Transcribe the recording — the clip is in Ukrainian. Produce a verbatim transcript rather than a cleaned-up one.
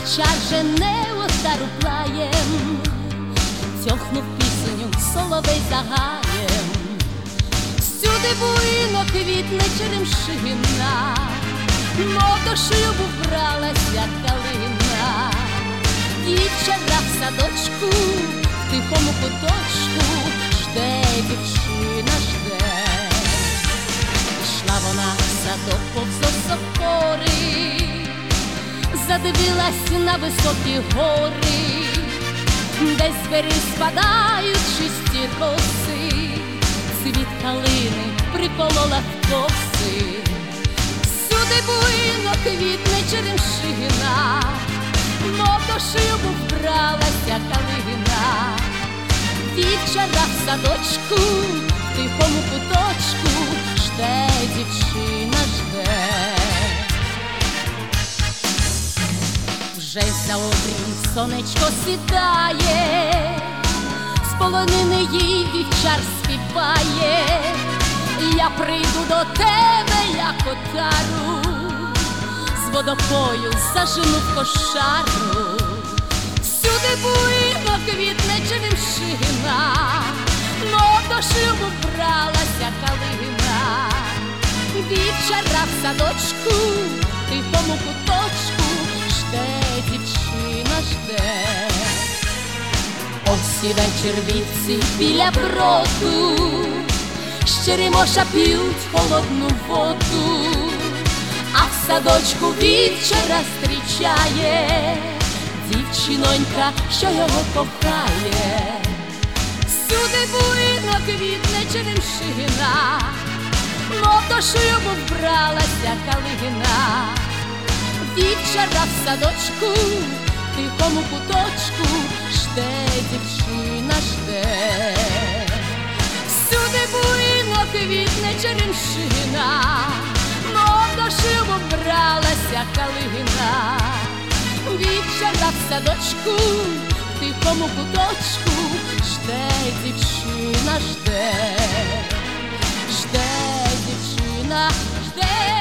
вівчар жене отару плаєм, тьохнув пісню соловей за гаєм. Всюди буйно квітне черемшина, мов до шлюбу вбралася калина. Дівчара в садочку, в тихому куточку, жде дівчина, жде. Пішла вона в садок повз осокори, задивилась на високі гори, де з двері спадають чисті роси, цвіт калини приколола в коси. Всюди буйно квітне черемшина, мов до шлюбу вбралася калина. Дівчара в садочку, в тихому куточку, жде дівчина, жде. Вже за обрій сонечко сідає, з полонини їй вівчар співає. Я прийду до тебе, як отару, з водопою зажену в кошару. Всюди буйно квітне черемшина, мов до шлюбу вбралася калина. Дівчара в садочку, в тихому куточку, жде дівчина, жде. Ось і вечір вівці біля броду, щеремоша п'ють холодну воду, а в садочку вівчара зустрічає дівчинонька, що його кохає. Всюди буйно квітне черемшина, мов до шлюбу вбралася калина. Дівчара в садочку, в тихому куточку, жде дівчина, жде. Всюди буйно квітне черемшина, мов до шлюбу вбралася калина. Дівчара в садочку, в тихому куточку, жде дівчина, жде. Жде дівчина, жде.